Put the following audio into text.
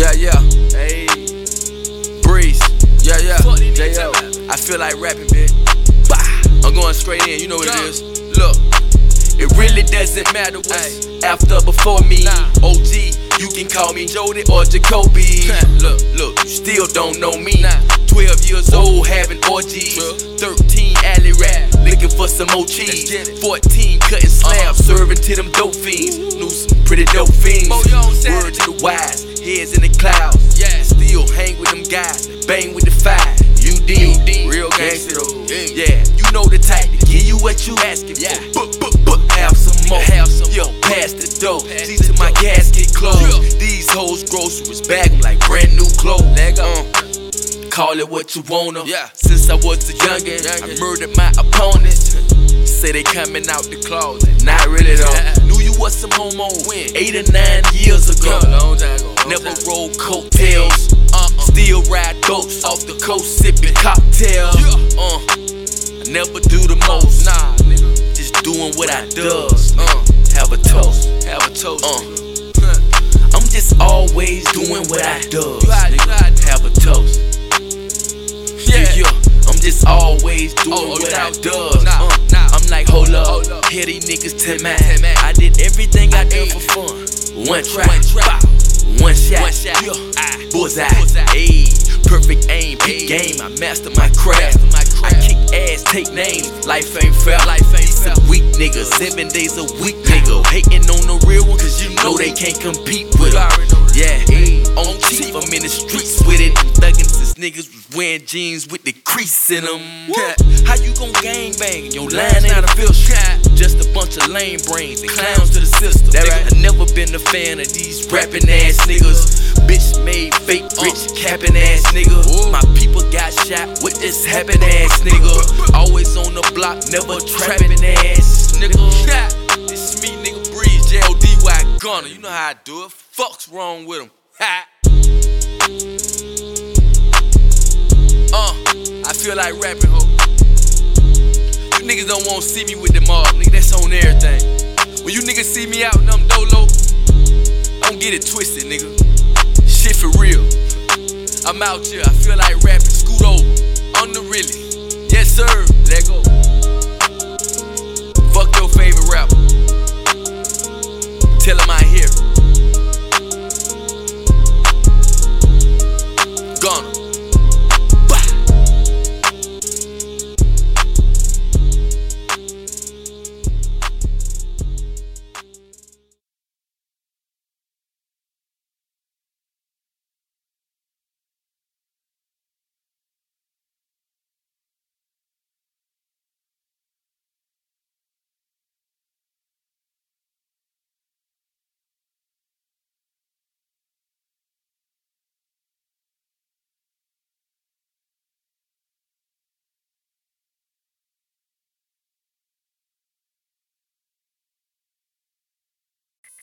Yeah. Hey. Breeze. Yeah. J.O. I feel like rapping, bitch. Bah. I'm going straight in, you know what it is. Look. It really doesn't matter what's after before me. OG, you can call me Jody or Jacoby. Look, you still don't know me. 12 years old, having orgies. 13 alley rap, looking for some more cheese. 14 cutting slabs, serving to them dope fiends. Knew some pretty dope fiends. Word to the wise, heads in the clouds. Still hang with them guys, bang with the fire. UD, real gangster though. Yeah, you know the type to give you what you asking for. Have some more. Yo, pass the dough. See to my gasket closed. These hoes groceries, bag them like brand new clothes. Call it what you wanna. Since I was a youngin', I murdered my opponents. Say they coming out the closet, not really though. Knew you was some homo 8 or 9 years ago. Never rolled coattails. Still ride goats off the coast, sipping cocktails. I never do the most. Just doing what I does. Have a toast. I'm just always doing what I does. Have a toast. I'm just always doing what I does. I'm like, hold up, hear these niggas tell me I did everything I did for fun. One try, one shot, bullseye. Ayy, perfect aim, big game. I master my craft. I kick ass, take names. Life ain't fair. These some weak niggas, 7 days a week, nigga. Hating on the real one, cause you know they can't compete with them. On chief, I'm in the streets with it. Thuggin' since niggas was wearing jeans with the crease in them. How you gon' gangbang? Your line ain't official. Just a bunch of lame brains and clowns to the system. I never been a fan of these rapping ass niggas. Bitch made fake rich capping ass nigga. My people got shot with this happen ass nigga. Always on the block, never trapping ass nigga. This me, nigga Breeze, J.O.D.Y. Gunner. You know how I do it. Fuck's wrong with him. I feel like rapping, ho. You niggas don't wanna see me with them mob, nigga. That's on everything. When you niggas see me out in them dolo, don't get it twisted, nigga. Shit for real. I'm out here. I feel like rapping. Scoot over. On the really. Yes, sir. Let go.